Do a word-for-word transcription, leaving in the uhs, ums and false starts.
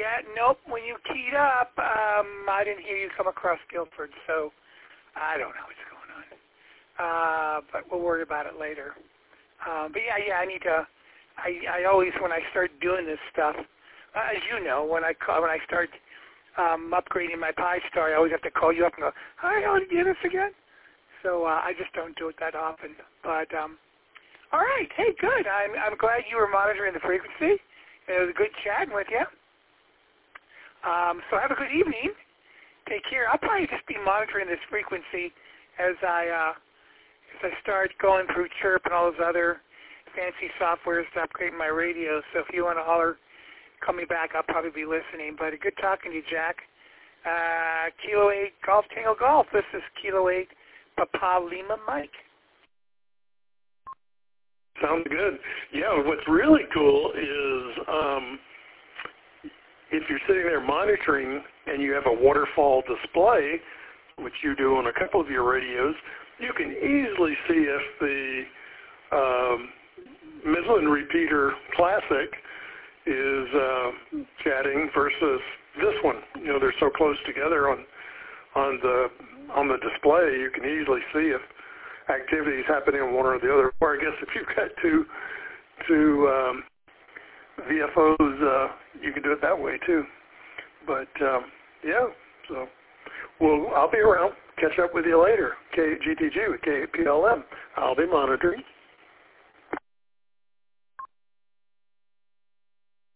yeah, nope. When you keyed up, um, I didn't hear you come across Guilford, so I don't know what's going on. Uh, but we'll worry about it later. Um, but yeah, yeah, I need to. I I always when I start doing this stuff, uh, as you know, when I call, when I start um, upgrading my Pi Star, I always have to call you up and go, "Hi, how did you do this again?" So uh, I just don't do it that often. But um, all right, hey, good. I'm I'm glad you were monitoring the frequency. It was a good chatting with you. Um, so have a good evening. Take care. I'll probably just be monitoring this frequency as I uh, as I start going through Chirp and all those other fancy softwares to upgrade my radio. So if you want to holler, call me back. I'll probably be listening. But good talking to you, Jack. Uh, Kilo eight Golf Tango Golf. This is Kilo eight Papa Lima Mike. Sounds good. Yeah, what's really cool is um, if you're sitting there monitoring and you have a waterfall display, which you do on a couple of your radios, you can easily see if the um, Midland Repeater Classic is uh, chatting versus this one. You know, they're so close together on on the on the display. You can easily see if activity is happening on one or the other. Or I guess if you've got two two um, V F Os, uh, you can do it that way too. But um, yeah, so well, I'll be around. Catch up with you later. K G T G with K P L M. I'll be monitoring.